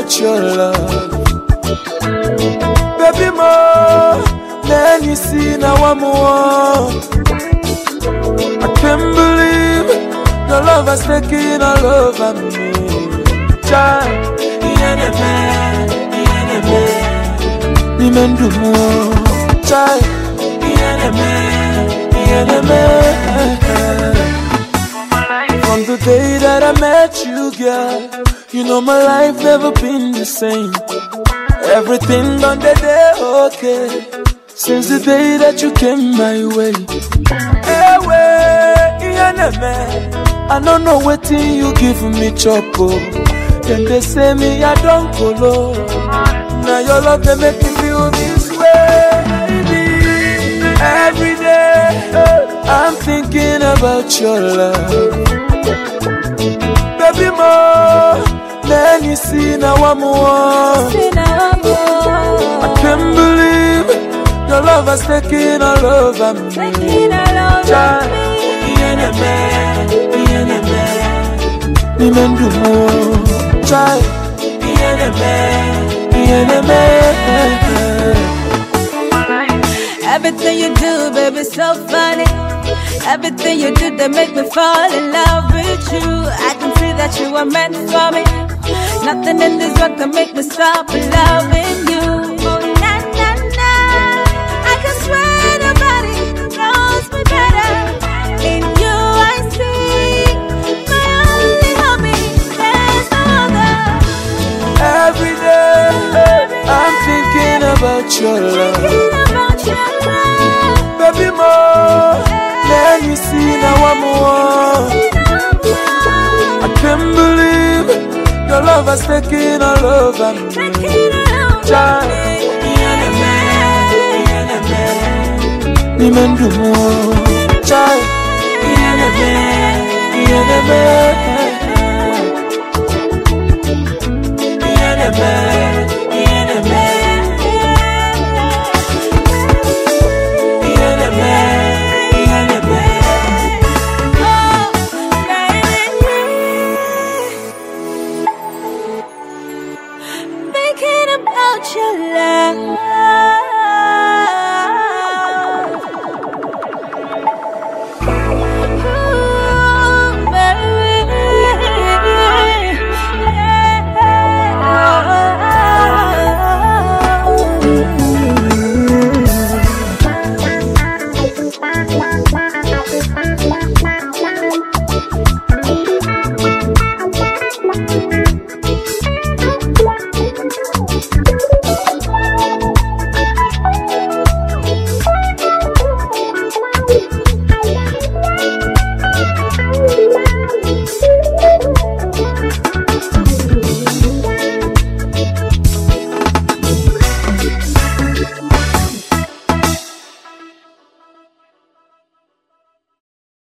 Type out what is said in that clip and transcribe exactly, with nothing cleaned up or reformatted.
about your love. Baby more, then you see now I'm more. I can't believe your love has taken all over me. Child, me men do more. Child, from the day that I met you, girl, you know my life never been the same. Everything on the day, okay, since the day that you came my way. Hey, way, I don't know what thing you give me, chopo. Then they say me, I don't go low. Now your love, they make me feel this way. Every day, I'm thinking about your love. Baby, more, then you see now I'm more. I can't believe your love has taken all over me. Child, me men do more. Child, everything you do, baby, so funny. Everything you do, they make me fall in love with you. I can see that you are meant for me. Nothing in this world can make me stop loving you. Oh, na, na, na. I can swear nobody knows me better. In you I see my only hobby. There's no other. Every day, I'm thinking about your love. About your love. Baby, more, then you see now I'm more. I can't believe your love has taken all over me. Child, me men do more. Child, thinking about your love.